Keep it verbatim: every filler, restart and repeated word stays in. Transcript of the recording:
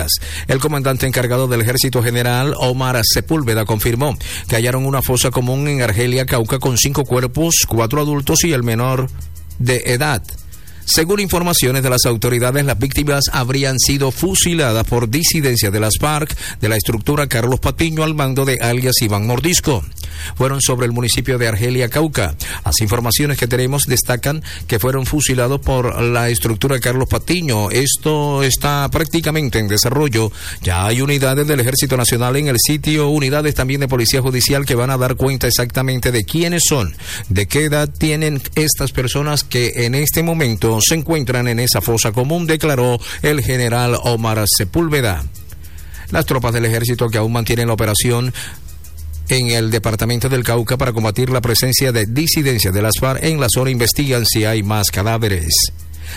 El comandante encargado del Ejército General, Omar Sepúlveda, confirmó que hallaron una fosa común en Argelia, Cauca, con cinco cuerpos, cuatro adultos y el menor de edad. Según informaciones de las autoridades, las víctimas habrían sido fusiladas por disidencias de las FARC de la estructura Carlos Patiño al mando de alias Iván Mordisco. Fueron sobre el municipio de Argelia, Cauca. Las informaciones que tenemos destacan que fueron fusilados por la estructura Carlos Patiño. Esto está prácticamente en desarrollo. Ya hay unidades del Ejército Nacional en el sitio, unidades también de Policía Judicial que van a dar cuenta exactamente de quiénes son, de qué edad tienen estas personas que en este momento se encuentran en esa fosa común, declaró el general Omar Sepúlveda. Las tropas del ejército que aún mantienen la operación en el departamento del Cauca para combatir la presencia de disidencias de las FARC en la zona investigan si hay más cadáveres.